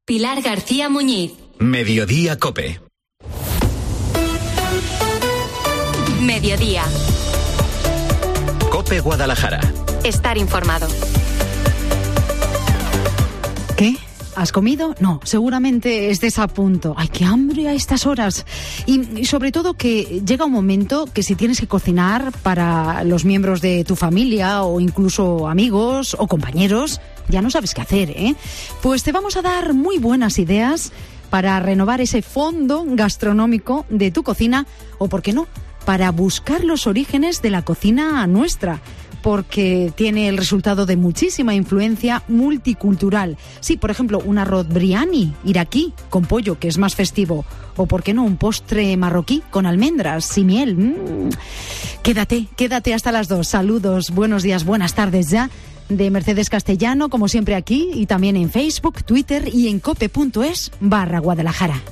Pilar García Muñiz. Mediodía COPE. Mediodía. COPE Guadalajara. Estar informado. ¿Qué? ¿Has comido? No, seguramente estés a punto. ¡Ay, qué hambre a estas horas! Y sobre todo que llega un momento que si tienes que cocinar para los miembros de tu familia o incluso amigos o compañeros, ya no sabes qué hacer, ¿eh? Pues te vamos a dar muy buenas ideas para renovar ese fondo gastronómico de tu cocina o, ¿por qué no?, para buscar los orígenes de la cocina nuestra, porque tiene el resultado de muchísima influencia multicultural. Sí, por ejemplo, un arroz biryani iraquí con pollo, que es más festivo, o por qué no, un postre marroquí con almendras y miel. Quédate hasta las 2. Saludos, buenos días, buenas tardes ya, de Mercedes Castellano, como siempre aquí, y también en Facebook, Twitter y en cope.es/Guadalajara.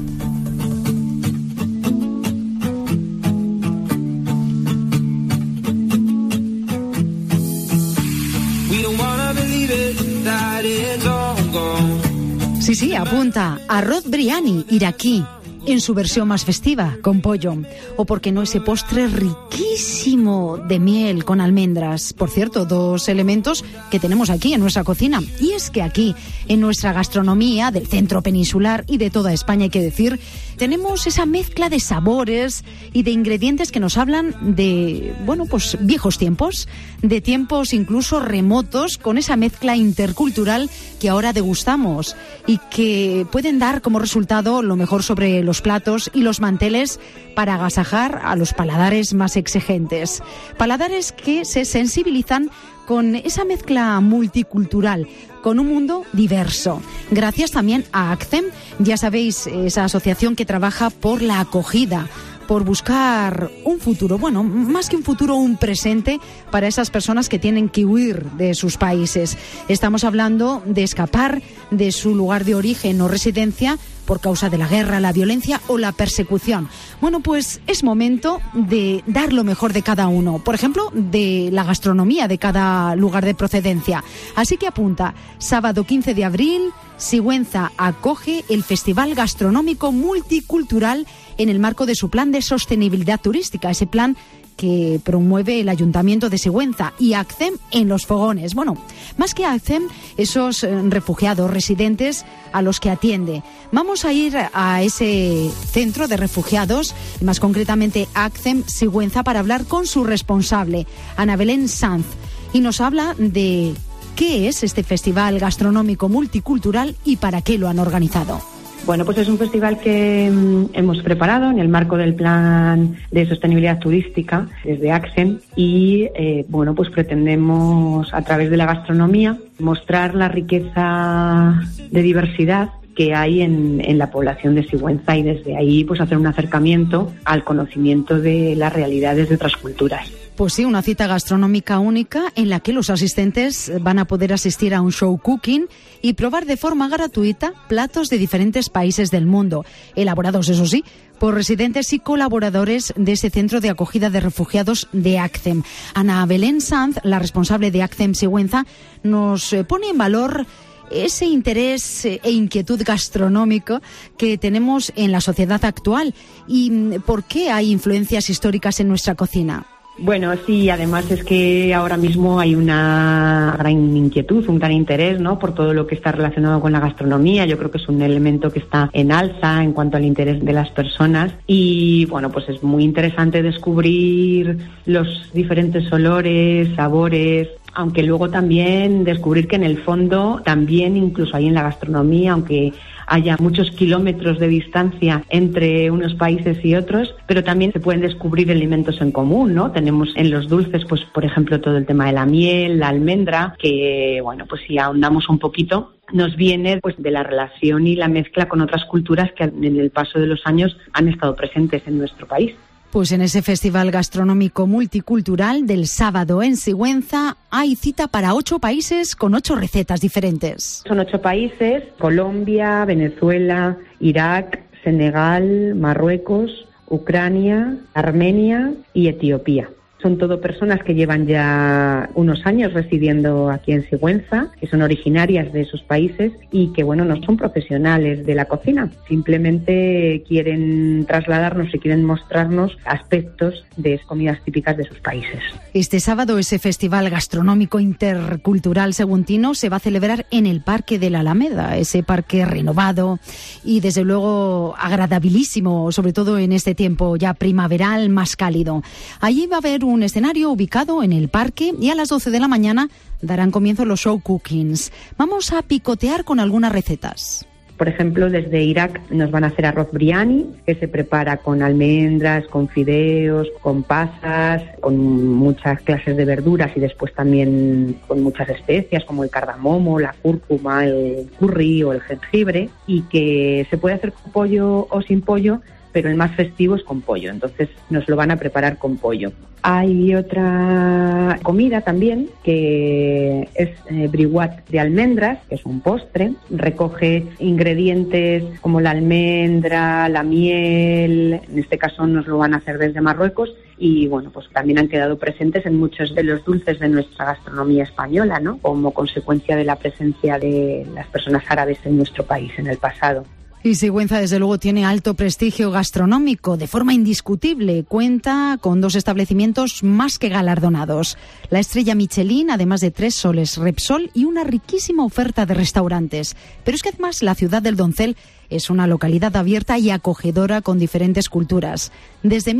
Sí, apunta. Arroz biryani iraquí, en su versión más festiva, con pollo. O, por qué no, ese postre riquísimo de miel con almendras. Por cierto, 2 elementos que tenemos aquí en nuestra cocina. Y es que aquí, en nuestra gastronomía del centro peninsular y de toda España, hay que decir, tenemos esa mezcla de sabores y de ingredientes que nos hablan de, bueno, pues viejos tiempos, de tiempos incluso remotos, con esa mezcla intercultural que ahora degustamos y que pueden dar como resultado lo mejor sobre los platos y los manteles para agasajar a los paladares más exigentes. Paladares que se sensibilizan con esa mezcla multicultural, con un mundo diverso. Gracias también a ACCEM, ya sabéis, esa asociación que trabaja por la acogida, por buscar un futuro, bueno, más que un futuro, un presente para esas personas que tienen que huir de sus países. Estamos hablando de escapar de su lugar de origen o residencia por causa de la guerra, la violencia o la persecución. Bueno, pues es momento de dar lo mejor de cada uno, por ejemplo, de la gastronomía de cada lugar de procedencia. Así que apunta, sábado 15 de abril, Sigüenza acoge el Festival Gastronómico Multicultural en el marco de su plan de sostenibilidad turística, ese plan que promueve el Ayuntamiento de Sigüenza y ACCEM en Los Fogones. Bueno, más que ACCEM, esos refugiados residentes a los que atiende. Vamos a ir a ese centro de refugiados, y más concretamente ACCEM Sigüenza, para hablar con su responsable, Ana Belén Sanz, y nos habla de qué es este Festival Gastronómico Multicultural y para qué lo han organizado. Bueno, pues es un festival que hemos preparado en el marco del plan de sostenibilidad turística desde ACCEM y bueno, pues pretendemos a través de la gastronomía mostrar la riqueza de diversidad que hay en la población de Sigüenza y desde ahí pues hacer un acercamiento al conocimiento de las realidades de otras culturas. Pues sí, una cita gastronómica única en la que los asistentes van a poder asistir a un show cooking y probar de forma gratuita platos de diferentes países del mundo, elaborados, eso sí, por residentes y colaboradores de ese centro de acogida de refugiados de ACCEM. Ana Belén Sanz, la responsable de ACCEM Sigüenza, nos pone en valor ese interés e inquietud gastronómico que tenemos en la sociedad actual y por qué hay influencias históricas en nuestra cocina. Bueno, sí, además es que ahora mismo hay una gran inquietud, un gran interés, ¿no?, por todo lo que está relacionado con la gastronomía. Yo creo que es un elemento que está en alza en cuanto al interés de las personas y, bueno, pues es muy interesante descubrir los diferentes olores, sabores, aunque luego también descubrir que en el fondo también incluso ahí en la gastronomía, aunque haya muchos kilómetros de distancia entre unos países y otros, pero también se pueden descubrir alimentos en común, ¿no? Tenemos en los dulces, pues por ejemplo, todo el tema de la miel, la almendra, que, bueno, pues si ahondamos un poquito, nos viene pues de la relación y la mezcla con otras culturas que en el paso de los años han estado presentes en nuestro país. Pues en ese Festival Gastronómico Multicultural del sábado en Sigüenza hay cita para 8 países con 8 recetas diferentes. Son 8 países: Colombia, Venezuela, Irak, Senegal, Marruecos, Ucrania, Armenia y Etiopía. Son todo personas que llevan ya unos años residiendo aquí en Sigüenza, que son originarias de sus países y que, bueno, no son profesionales de la cocina. Simplemente quieren trasladarnos y quieren mostrarnos aspectos de comidas típicas de sus países. Este sábado ese Festival Gastronómico Intercultural Seguntino se va a celebrar en el Parque de la Alameda, ese parque renovado y desde luego agradabilísimo, sobre todo en este tiempo ya primaveral más cálido. Allí va a haber un escenario ubicado en el parque y a las 12 de la mañana darán comienzo los show cookings. Vamos a picotear con algunas recetas. Por ejemplo, desde Irak nos van a hacer arroz biryani, que se prepara con almendras, con fideos, con pasas, con muchas clases de verduras y después también con muchas especias como el cardamomo, la cúrcuma, el curry o el jengibre, y que se puede hacer con pollo o sin pollo, pero el más festivo es con pollo, entonces nos lo van a preparar con pollo. Hay otra comida también que es briouat de almendras, que es un postre, recoge ingredientes como la almendra, la miel, en este caso nos lo van a hacer desde Marruecos y bueno, pues también han quedado presentes en muchos de los dulces de nuestra gastronomía española, ¿no? Como consecuencia de la presencia de las personas árabes en nuestro país en el pasado. Y Sigüenza, desde luego, tiene alto prestigio gastronómico, de forma indiscutible. Cuenta con 2 establecimientos más que galardonados. La estrella Michelin, además de 3 soles Repsol y una riquísima oferta de restaurantes. Pero es que además la ciudad del Doncel es una localidad abierta y acogedora con diferentes culturas. Desde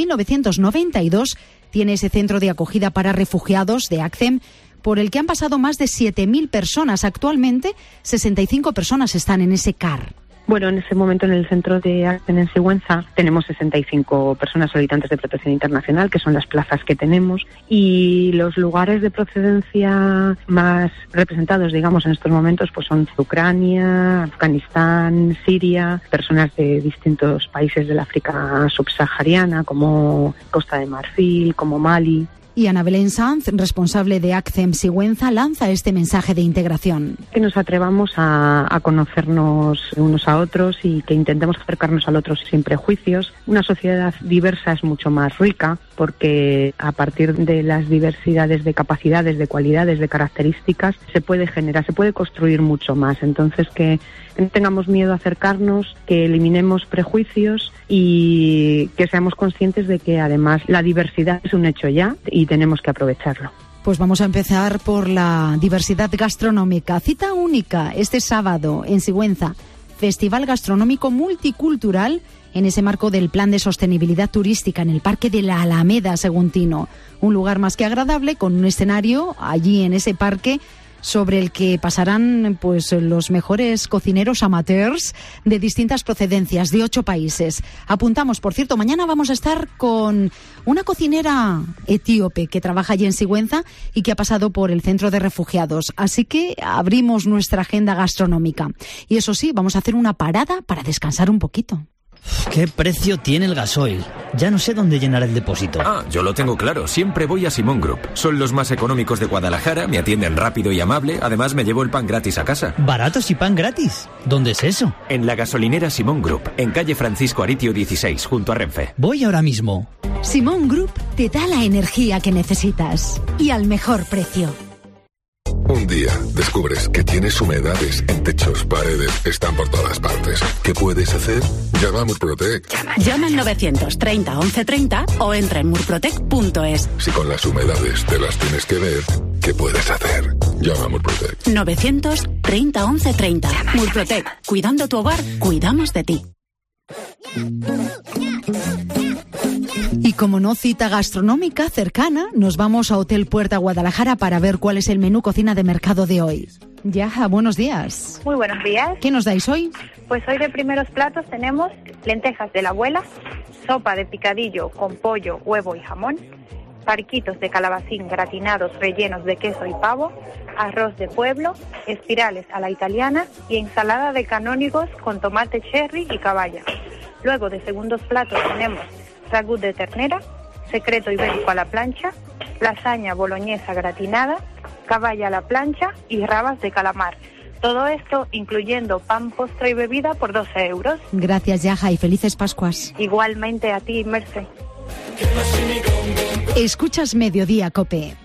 1992 tiene ese centro de acogida para refugiados de ACCEM, por el que han pasado más de 7.000 personas. Actualmente, 65 personas están en ese CAR. Bueno, en ese momento en el centro de ACCEM en Sigüenza tenemos 65 personas solicitantes de protección internacional, que son las plazas que tenemos, y los lugares de procedencia más representados, digamos, en estos momentos, pues son Ucrania, Afganistán, Siria, personas de distintos países del África subsahariana, como Costa de Marfil, como Mali. Y Ana Belén Sanz, responsable de ACCEM Sigüenza, lanza este mensaje de integración. Que nos atrevamos a conocernos unos a otros y que intentemos acercarnos al otro sin prejuicios. Una sociedad diversa es mucho más rica porque a partir de las diversidades de capacidades, de cualidades, de características, se puede generar, se puede construir mucho más. Entonces que no tengamos miedo a acercarnos, que eliminemos prejuicios y que seamos conscientes de que además la diversidad es un hecho ya y tenemos que aprovecharlo. Pues vamos a empezar por la diversidad gastronómica. Cita única este sábado en Sigüenza. Festival Gastronómico Multicultural en ese marco del Plan de Sostenibilidad Turística en el Parque de la Alameda Seguntino. Un lugar más que agradable con un escenario allí en ese parque sobre el que pasarán pues los mejores cocineros amateurs de distintas procedencias de 8 países. Apuntamos, por cierto, mañana vamos a estar con una cocinera etíope que trabaja allí en Sigüenza y que ha pasado por el centro de refugiados. Así que abrimos nuestra agenda gastronómica. Y eso sí, vamos a hacer una parada para descansar un poquito. ¿Qué precio tiene el gasoil? Ya no sé dónde llenar el depósito. Yo lo tengo claro. Siempre voy a Simón Group. Son los más económicos de Guadalajara, me atienden rápido y amable. Además, me llevo el pan gratis a casa. ¿Baratos y pan gratis? ¿Dónde es eso? En la gasolinera Simón Group, en calle Francisco Aritio 16, junto a Renfe. Voy ahora mismo. Simón Group te da la energía que necesitas y al mejor precio. Un día descubres que tienes humedades en techos, paredes, están por todas partes. ¿Qué puedes hacer? Llama a Murprotec. Llama al 930 1130 o entra en murprotec.es. Si con las humedades te las tienes que ver, ¿qué puedes hacer? Llama a Murprotec. 930 1130. Murprotec. Cuidando tu hogar, cuidamos de ti. Y como no cita gastronómica cercana, nos vamos a Hotel Puerta Guadalajara para ver cuál es el menú cocina de mercado de hoy. Yaja, buenos días. Muy buenos días. ¿Qué nos dais hoy? Pues hoy de primeros platos tenemos lentejas de la abuela, sopa de picadillo con pollo, huevo y jamón, parquitos de calabacín gratinados rellenos de queso y pavo, arroz de pueblo, espirales a la italiana y ensalada de canónigos con tomate cherry y caballa. Luego de segundos platos tenemos ragú de ternera, secreto ibérico a la plancha, lasaña boloñesa gratinada, caballa a la plancha y rabas de calamar. Todo esto incluyendo pan, postre y bebida por 12 euros. Gracias, Yaja, y felices Pascuas. Igualmente a ti, Merce. Escuchas Mediodía COPE.